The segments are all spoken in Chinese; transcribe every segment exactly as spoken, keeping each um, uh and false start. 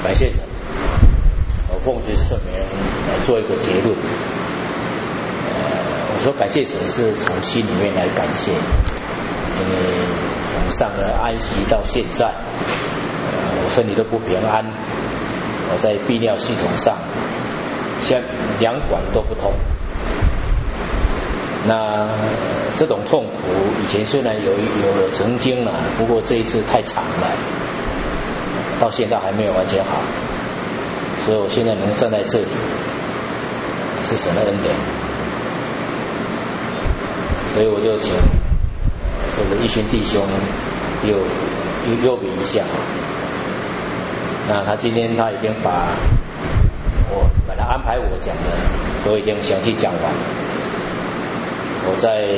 感谢神，我奉随圣名来做一个结论。呃，我说感谢神是从心里面来感谢，因为从上个安息到现在，呃，我身体都不平安，我在泌尿系统上，现在两管都不通。那这种痛苦以前虽然有有有曾经了，不过这一次太长了，到现在还没有完全好，所以我现在能站在这里是神的恩典，所以我就请这个一群弟兄又又又比一下。那他今天他已经把我本来安排我讲的都已经详细讲完了。我在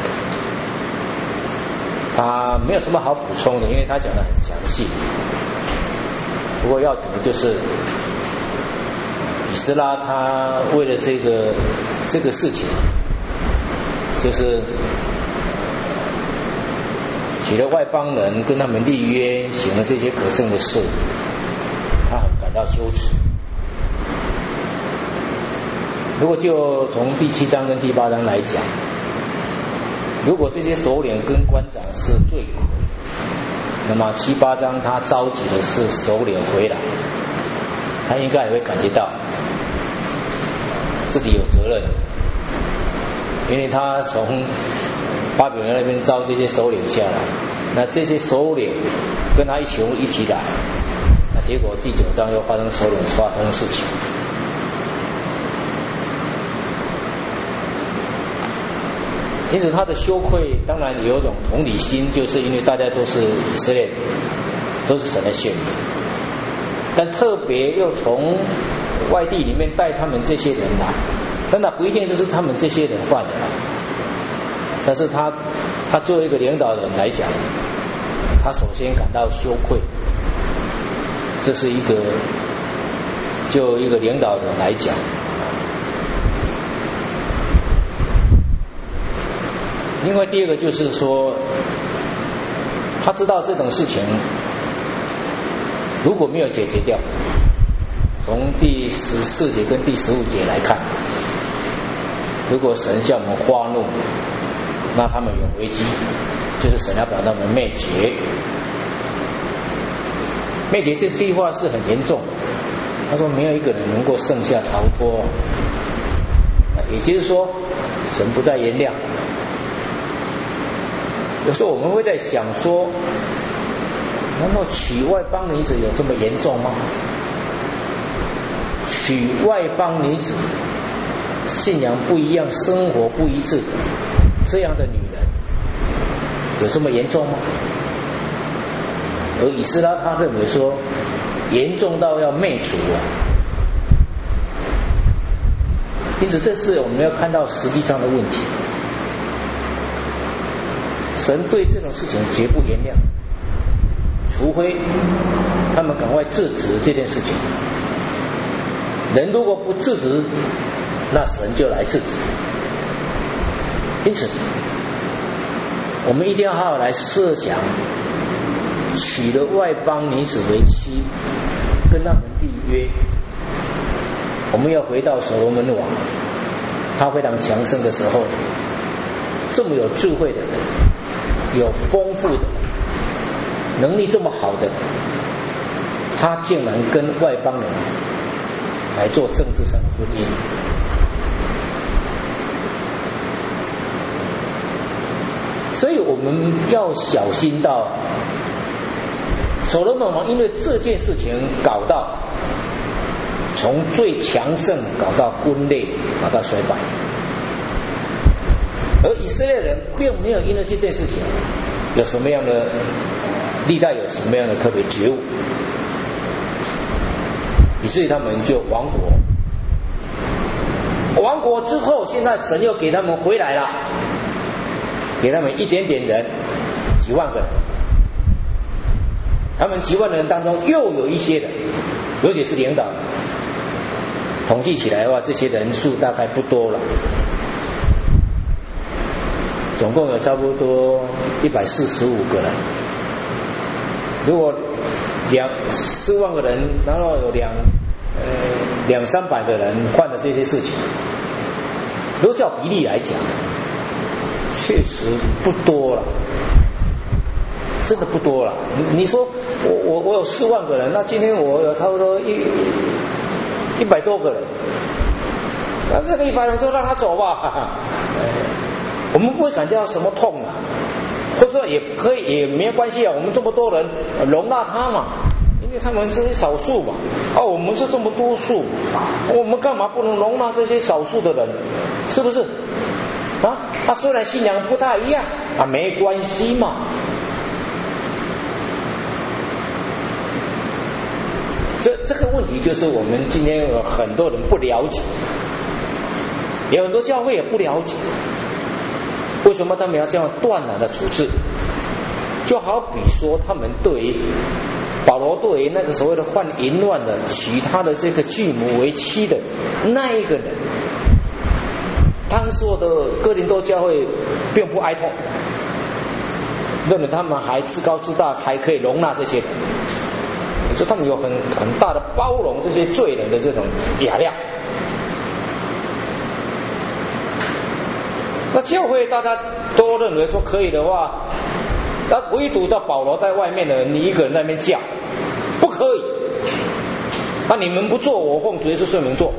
他没有什么好补充的，因为他讲得很详细。不过要紧的就是以斯拉他为了这个这个事情，就是娶了外邦人，跟他们立约，行了这些可憎的事，他很感到羞耻。如果就从第七章跟第八章来讲，如果这些首领跟官长是罪魁，那么七八章他召集的是首领回来，他应该也会感觉到自己有责任，因为他从巴比伦那边招这些首领下来，那这些首领跟他一起一起来，那结果第九章又发生首领发生事情。因此他的羞愧当然有一种同理心，就是因为大家都是以色列人，都是神的选民，但特别又从外地里面带他们这些人来，但那不一定就是他们这些人犯的，但是他他作为一个领导人来讲，他首先感到羞愧，这是一个就一个领导人来讲。另外第二个就是说，他知道这种事情如果没有解决掉，从第十四节跟第十五节来看，如果神向我们发怒，那他们有危机，就是神要把他们灭绝。灭绝这句话是很严重，他说没有一个人能够剩下逃脱，也就是说神不再原谅。有时候我们会在想说，难道娶外邦女子有这么严重吗？娶外邦女子，信仰不一样，生活不一致，这样的女人有这么严重吗？而以斯拉他认为说，严重到要灭族啊。因此这次我们要看到实际上的问题，神对这种事情绝不原谅，除非他们赶快制止这件事情。人如果不制止，那神就来制止。因此我们一定要好好来设想，娶了外邦女子为妻，跟他们立约。我们要回到所罗门王，他非常强盛的时候，这么有智慧的人，有丰富的能力这么好的，他竟然跟外邦人来做政治上的婚姻。所以我们要小心到，所罗门王因为这件事情搞到从最强盛搞到分裂，搞到衰败。而以色列人并没有因为这件事情有什么样的历代有什么样的特别觉悟，以至于他们就亡国。亡国之后，现在神又给他们回来了，给他们一点点人，几万个人。他们几万人当中又有一些人，尤其是领导，统计起来的话，这些人数大概不多了，总共有差不多一百四十五个人。如果两四万个人，然后有两呃两三百个人犯了这些事情，如果照比例来讲，确实不多了，真的不多了。你你说我我我有四万个人，那今天我有差不多一一百多个人，那这个一百人就让他走吧，哈哈，呃，我们不会感觉到什么痛啊。或者说也可以，也没关系啊。我们这么多人容纳他嘛，因为他们是少数嘛。啊，我们是这么多数，我们干嘛不能容纳这些少数的人？是不是？啊，他、啊、虽然信仰不大一样啊，没关系嘛。这这个问题就是我们今天有很多人不了解，有很多教会也不了解。为什么他们要这样断然的处置？就好比说，他们对于保罗对于那个所谓的犯淫乱的、娶他的这个继母为妻的那一个人，当时的哥林多教会并不哀痛，认为他们还自高自大，还可以容纳这些人，所以他们有很很大的包容这些罪人的这种雅量。那教会大家都认为说可以的话，那唯独到保罗在外面的人，你一个人在那边叫，不可以。那你们不做，我奉主耶稣圣名做。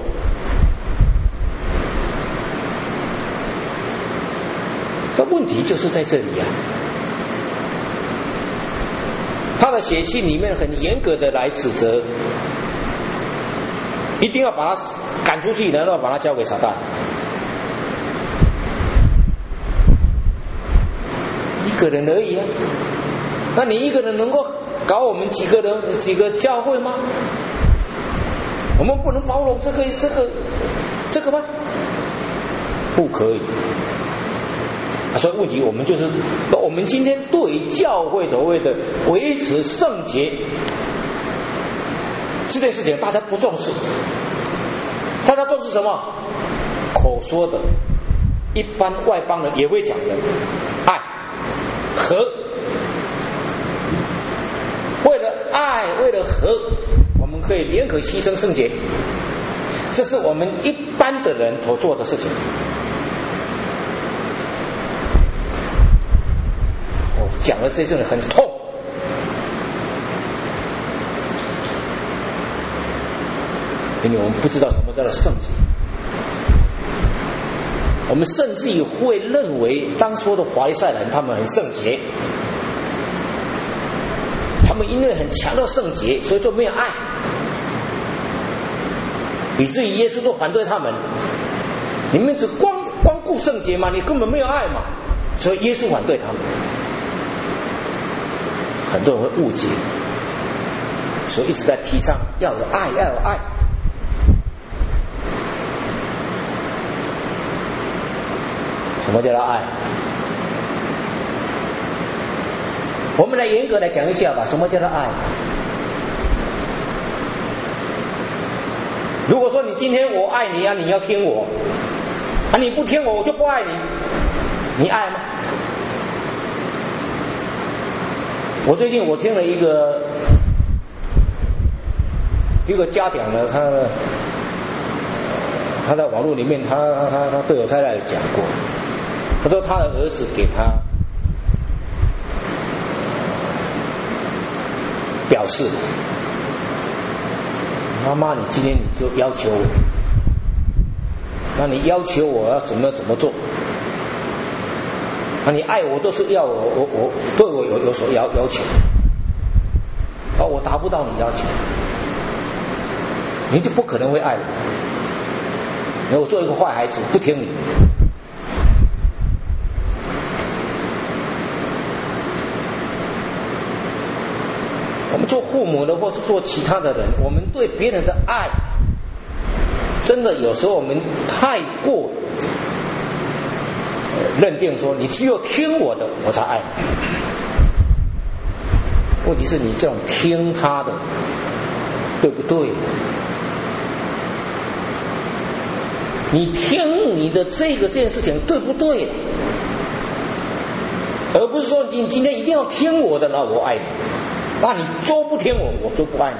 那问题就是在这里啊。他的写信里面很严格的来指责，一定要把他赶出去，然后把他交给撒旦。一个人而已啊，那你一个人能够搞我们几个人几个教会吗？我们不能包容这个这个这个吗？不可以。所以问题我们就是，我们今天对于教会所谓的维持圣洁这件事情，大家不重视。大家重视什么？口说的，一般外邦人也会讲的，爱。和，为了爱，为了和，我们可以联合牺牲圣洁，这是我们一般的人所做的事情。我讲了这阵很痛，因为我们不知道什么叫做圣洁。我们甚至于会认为当初的法利赛人他们很圣洁，他们因为很强调圣洁，所以就没有爱，以至于耶稣就反对他们。你们只光光顾圣洁嘛，你根本没有爱嘛，所以耶稣反对他们。很多人会误解，所以一直在提倡要有爱，要有爱。什么叫做爱？我们来严格来讲一下吧。什么叫做爱？如果说你今天我爱你啊，你要听我啊，你不听我，我就不爱你，你爱吗？我最近我听了一个一个家长呢，他他在网络里面，他他他对我太太讲过。他说他的儿子给他表示，妈妈你今天你就要求我，那你要求我要怎么怎么做，那你爱我都是要我我我对我有有所要要求，啊我达不到你要求，你就不可能会爱我，然后我做一个坏孩子不听你。我们做父母的或是做其他的人，我们对别人的爱真的有时候我们太过认定说你只有听我的我才爱你。问题是你这种听他的对不对？你听你的这个这件事情对不对？而不是说你今天一定要听我的，那我爱你。 那你都不听我，我就不爱你。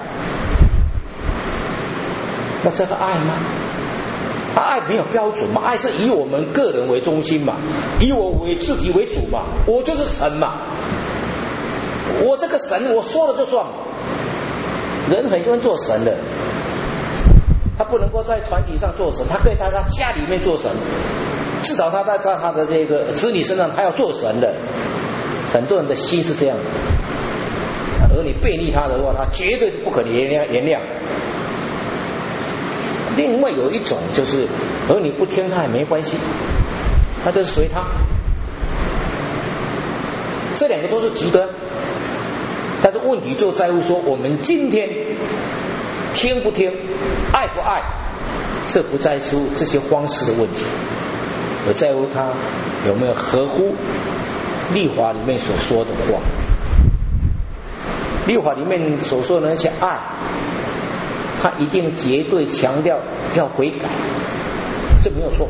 那这个爱吗？他爱没有标准嘛？爱是以我们个人为中心嘛，以我为自己为主嘛，我就是神嘛，我这个神我说了就算。人很多人做神的，他不能够在团体上做神，他可以在他家里面做神，至少他在他的这个子女身上他要做神的。很多人的心是这样的，而你背逆他的话，他绝对是不可能原谅原谅。另外有一种就是，而你不听他也没关系，他就是随他。这两个都是极端，但是问题就在乎说，我们今天听不听，爱不爱，这不在乎这些方式的问题，而在乎他有没有合乎律法里面所说的话。律法里面所说的那些爱，他一定绝对强调要悔改，这没有错。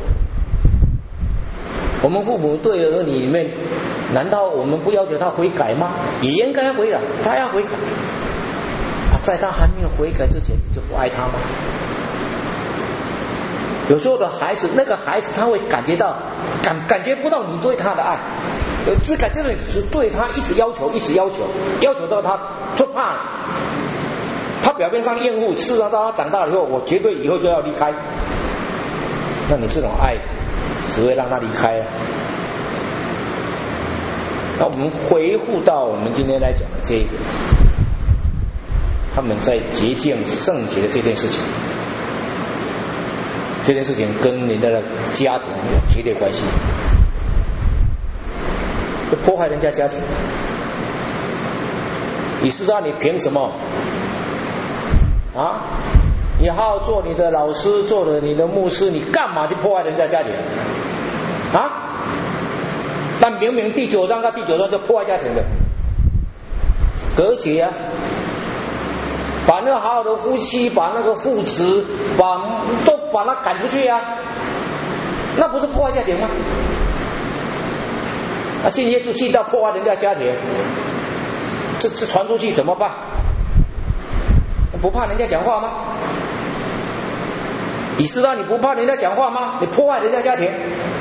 我们父母对儿女里面，难道我们不要求他悔改吗？也应该悔改，他要悔改。啊，在他还没有悔改之前，你就不爱他吗？有时候的孩子，那个孩子他会感觉到感感觉不到你对他的爱，只感觉到你是对他一直要求，一直要求，要求到他就怕了。他表面上厌恶，事实上到他长大了以后，我绝对以后就要离开。那你这种爱只会让他离开啊。那我们回复到我们今天来讲的这个，他们在洁净圣洁的这件事情，这件事情跟人家的家庭有绝对关系，就破坏人家家庭。以斯拉，你凭什么啊？你好好做你的老师，做了你的牧师，你干嘛去破坏人家家庭啊？但明明第九章到第九章就破坏家庭的，隔绝啊，把那个好好的夫妻，把那个父子，把都把他赶出去啊，那不是破坏家庭吗？啊，信耶稣信到破坏人家家庭，这这传出去怎么办？不怕人家讲话吗？以斯拉，你不怕人家讲话吗？你破坏人家家庭，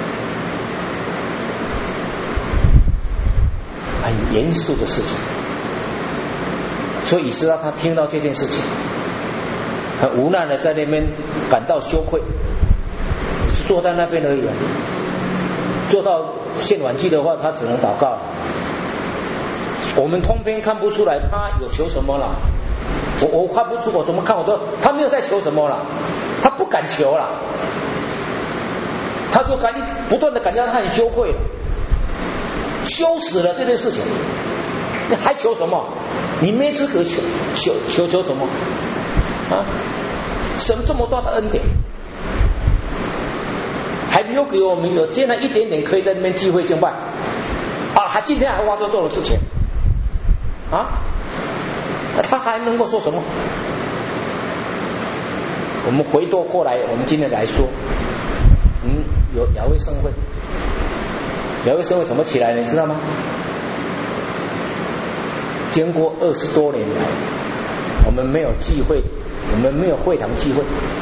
很严肃的事情。所以以斯拉他听到这件事情，很无奈的在那边感到羞愧，坐在那边而已。做到献晚祭的话，他只能祷告。我们通篇看不出来他有求什么了。我我看不出，我怎么看我都他没有在求什么了，他不敢求了，他就感不断的感觉他很羞愧了，羞死了这件事情，你还求什么？你没资格求求求求什么啊？什么这么大的恩典，还留给我们有现在一点点可以在那边聚会敬拜啊，还今天还挖这种事情啊？他还能够说什么？我们回过过来，我们今天来说，嗯，有雅威盛会，雅威盛会怎么起来的，你知道吗？经过二十多年来，我们没有聚会，我们没有会堂聚会，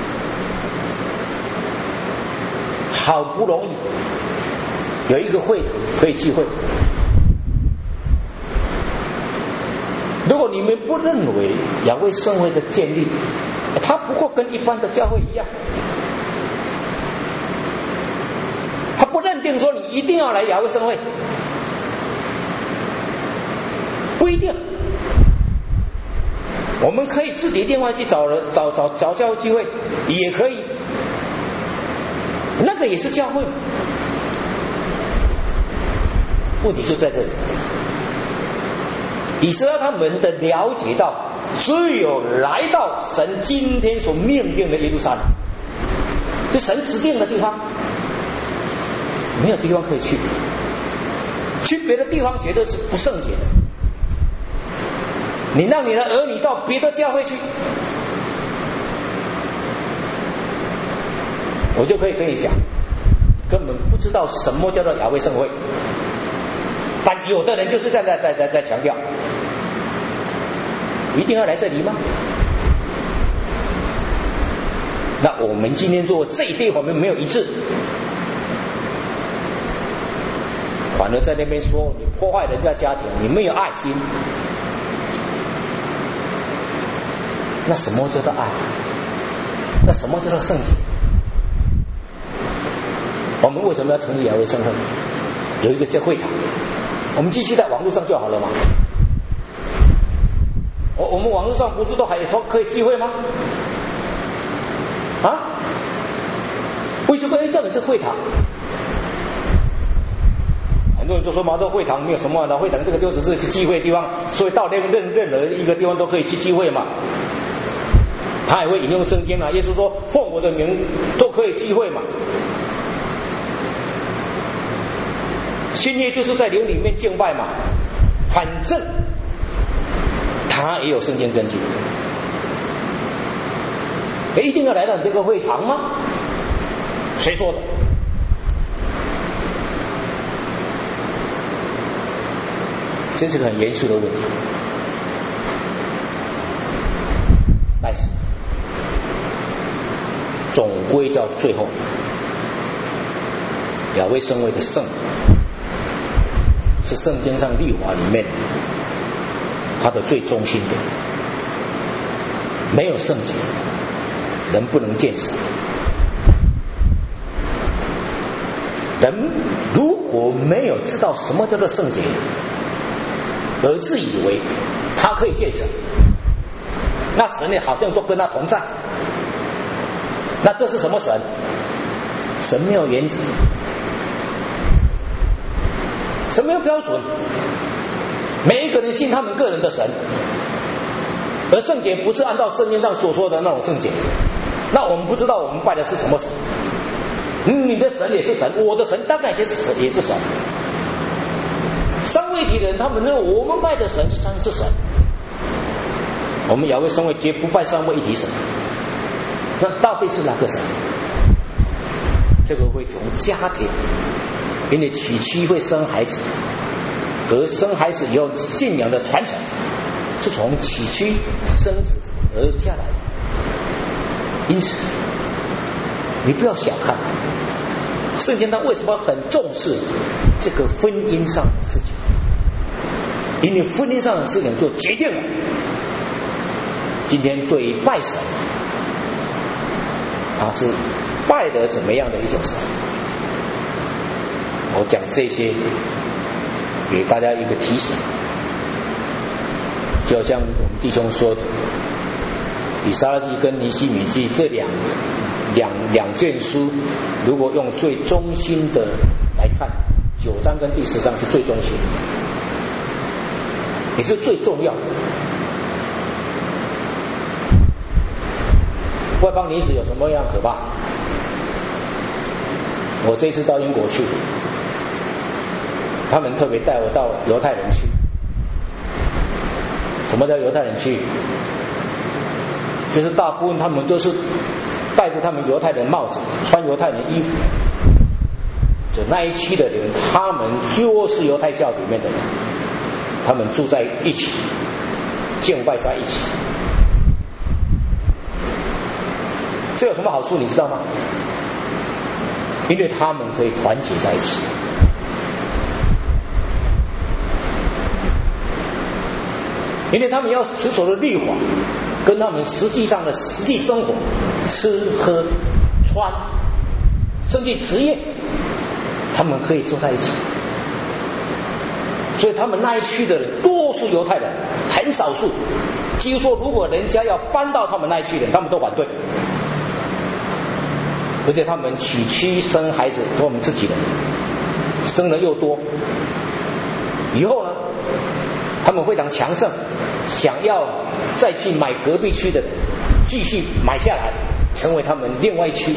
好不容易有一个会堂可以聚会。如果你们不认为雅威盛会的建立，它不过跟一般的教会一样，他不认定说你一定要来雅威盛会，不一定。我们可以自己另外去找人找找找教会聚会，也可以，那个也是教会。问题就在这里。以色列他们的了解到，只有来到神今天所命定的耶路撒冷，是神指定的地方，没有地方可以去，去别的地方绝对是不圣洁的。你让你的儿女到别的教会去，我就可以跟你讲，根本不知道什么叫做雅威盛会。但有的人就是在在在在在强调， 一定要来这里吗？那我们今天做这一对方面没有一致，反而在那边说你破坏人家家庭，你没有爱心，那什么叫做爱？那什么叫做圣洁？我们为什么要成立雅威圣会？有一个叫会堂，我们继续在网络上就好了嘛。我我们网络上不是都还说可以聚会吗？啊？为什么要叫你这会堂？很多人就说嘛，这会堂没有什么的，会堂这个就只是聚会的地方，所以到任任任何一个地方都可以去聚会嘛。他也会引用圣经啊，耶稣说奉我的名都可以聚会嘛。新约就是在灵里面敬拜嘛，反正他也有圣经根据。一定要来到你这个会堂吗？谁说的？这是个很严肃的问题。但是总归到最后，雅威圣会的圣是圣经上律法里面它的最中心点。没有圣洁，人不能见神。人如果没有知道什么叫做圣洁，而自以为他可以见神，那神也好像就跟他同在。那这是什么神？神没有原则，神没有标准，每一个人信他们个人的神。而圣洁不是按照圣经上所说的那种圣洁，那我们不知道我们拜的是什么神。嗯，你的神也是神，我的神当然也是神，也是神。三位一体的人，他们认为我们拜的神是三是神，我们雅威圣会绝不拜三位一体神。那到底是哪个神？这个会从家庭，因为娶妻会生孩子，而生孩子以后信仰的传承是从娶妻生子而下来的。因此你不要小看圣经，它为什么很重视这个婚姻上的事情？因为婚姻上的事情就决定了今天对于拜神，他是拜的怎么样的一种神。我讲这些给大家一个提醒，就像我们弟兄说的，以撒拉记跟尼希米记这两两两卷书，如果用最中心的来看，九章跟第十章是最中心，也是最重要的。外邦女子有什么样可怕？我这次到英国去，他们特别带我到犹太人区。什么叫犹太人区？就是大部分他们都是戴着他们犹太人帽子，穿犹太人衣服，就那一区的人，他们就是犹太教里面的人，他们住在一起，敬拜在一起。这有什么好处你知道吗？因为他们可以团结在一起。因为他们要持守的律法跟他们实际上的实际生活，吃喝穿甚至职业，他们可以坐在一起。所以他们那一区的人多数犹太人，很少数，几乎说如果人家要搬到他们那一区的人，他们都反对。而且他们娶妻生孩子都我们自己人，生的又多，以后呢他们非常强盛，想要再去买隔壁区的人，继续买下来，成为他们另外一区。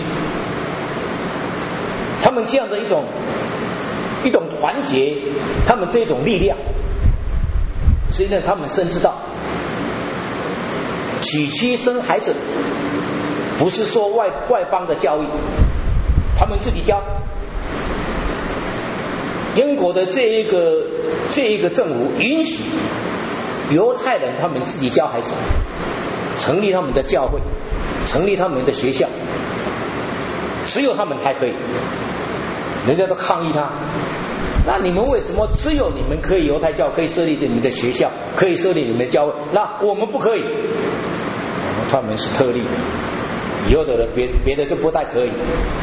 他们这样的一种一种团结，他们这种力量，实际上他们深知道，娶妻生孩子不是说外外邦的教育，他们自己教。英国的这一个这一个政府允许犹太人他们自己教孩子，成立他们的教会，成立他们的学校，只有他们还可以，人家都抗议他。那你们为什么只有你们可以犹太教可以设立你们的学校，可以设立你们的教会，那我们不可以？他们是特例，以后的人别别的就不太可以。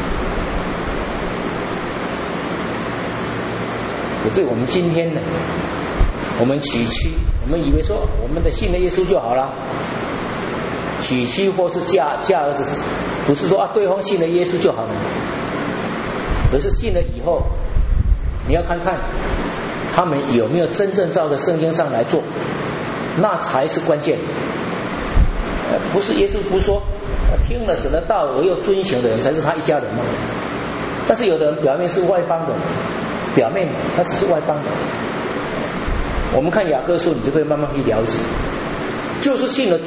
可是我们今天呢，我们娶妻，我们以为说我们的信了耶稣就好了，娶妻或是嫁嫁儿子，不是说啊对方信了耶稣就好了，而是信了以后，你要看看他们有没有真正照着圣经上来做，那才是关键。呃，不是耶稣不是说听了神的道而又遵行的人才是他一家人吗？但是有的人表面是外邦人，表面他只是外邦人。我们看雅各书，你就可以慢慢去了解，就是信了主。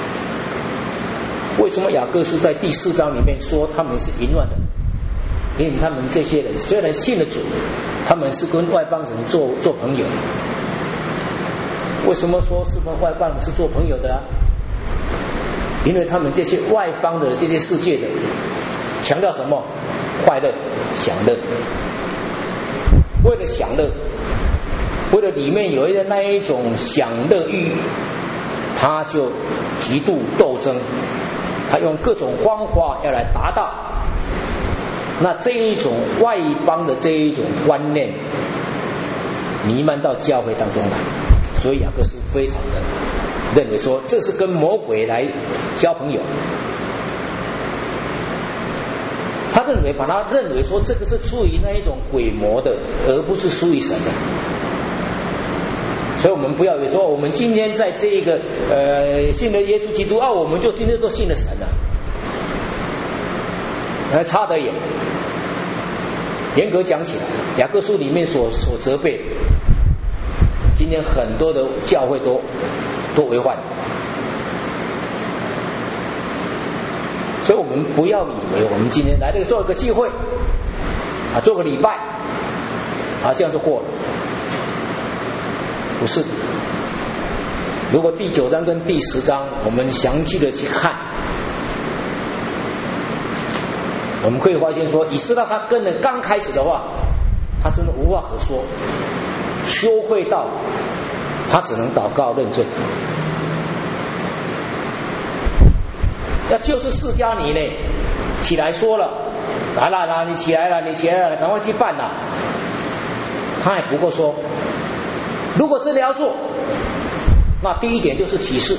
为什么雅各书在第四章里面说他们是淫乱的？因为他们这些人虽然信了主，他们是跟外邦人做做朋友。为什么说是跟外邦人是做朋友的啊？因为他们这些外邦的这些世界的强调什么？快乐、享乐。为了享乐，为了里面有一个那一种享乐欲，他就极度斗争，他用各种方法要来达到。那这一种外邦的这一种观念弥漫到教会当中来，所以雅各书非常的认为说这是跟魔鬼来交朋友。他认为把他认为说这个是出于那一种鬼魔的，而不是出于神的。所以我们不要以为说我们今天在这个呃信了耶稣基督啊，我们就今天都信了神了，还差得远。严格讲起来，雅各书里面所所责备，今天很多的教会都都违反。所以我们不要以为我们今天来这个做一个聚会啊，做个礼拜啊，这样就过了，不是。如果第九章跟第十章我们详细的去看，我们可以发现说，以斯拉他跟人刚开始的话，他真的无话可说，羞愧到他只能祷告认罪。那就是释迦尼呢，起来说了，来了啦，你起来了，你起来了，赶快去办啦。他也不过说，如果真的要做，那第一点就是启示。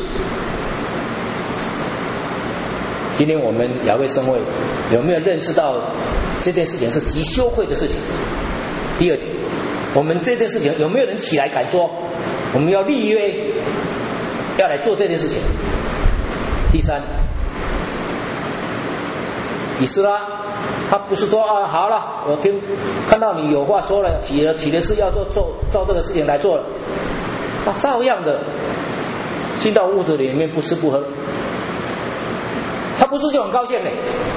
今天我们雅各圣会有没有认识到这件事情是极羞愧的事情？第二点，我们这件事情有没有人起来敢说我们要立约要来做这件事情？第三，以斯拉他不是说啊好了，我听看到你有话说了，起了起的是要做做照这个事情来做了，他照样的进到屋子里面不吃不喝，他不是就很高兴呢？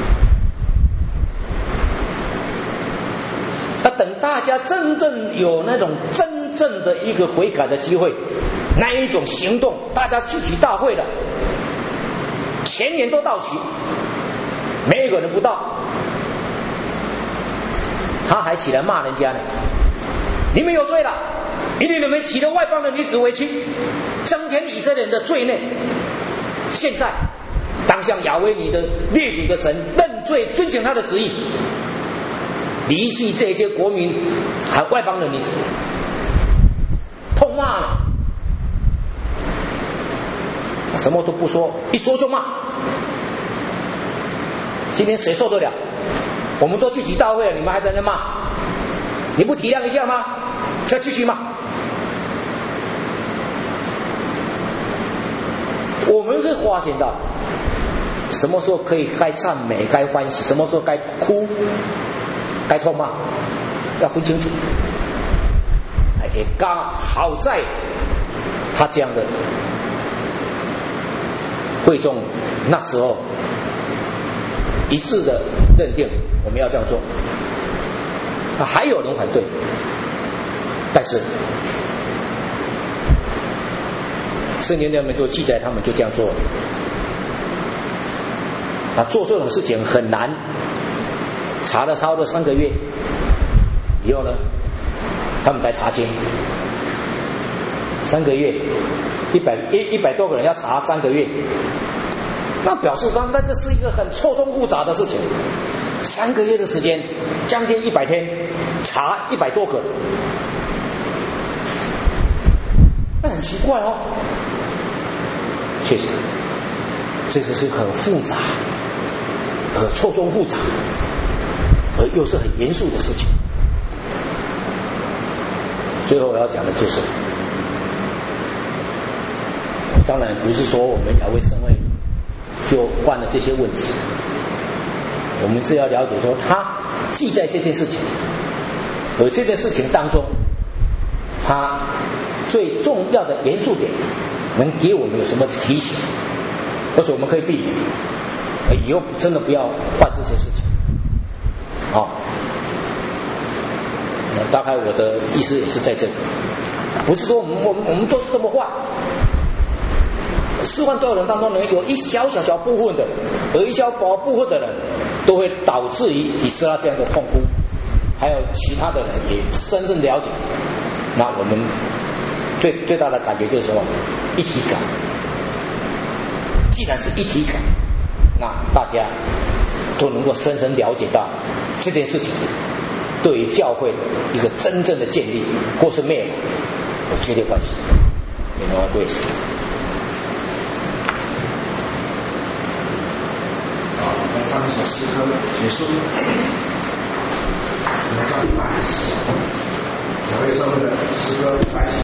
他等大家真正有那种真正的一个悔改的机会，那一种行动，大家聚集大会了，前年都到齐，没有一个人不到，他还起来骂人家呢，你们有罪了，因为你们娶了外邦的女子为妻，增添以色列人的罪孽，现在当向亚威尼的列祖的神认罪，遵行他的旨意，离弃这些国民还外邦的女子，痛骂了，什么都不说，一说就骂。今天谁受得了？我们都聚集大会了，你们还在那骂，你不体谅一下吗？再继续骂。我们会发现到什么时候可以该赞美该欢喜，什么时候该哭该痛骂，要分清楚。也刚好在他这样的会众那时候一致的认定我们要这样做，还有人反对，但是圣经里面就记载他们就这样做了。啊，做这种事情很难，查了差不多三个月以后呢，他们才查清。三个月，一百一一百多个人要查三个月，那表示刚那个是一个很错综复杂的事情。三个月的时间，将近一百天，查一百多个，那很奇怪哦。确实，这个是很复杂。呃，错综复杂，而又是很严肃的事情。最后我要讲的就是，当然不是说我们亚威圣会就犯了这些问题，我们是要了解说他记在这件事情，而这件事情当中，他最重要的严肃点，能给我们有什么提醒，或者我们可以避免。以后真的不要犯这些事情，好、哦，那大概我的意思也是在这里，不是说我们我们我们都是这么坏，四万多人当中呢，有一小小小部分的，有一小小部分的人，都会导致于以斯拉这样的痛苦，还有其他的人也深深了解。那我们最最大的感觉就是什么？一体感。既然是一体感，那大家都能够深深了解到这件事情对于教会的一个真正的建立或是灭亡有绝对关系。你们要对谁？ 好，我们唱一首诗歌结束。我们唱一百十，两位社会的诗歌一百十。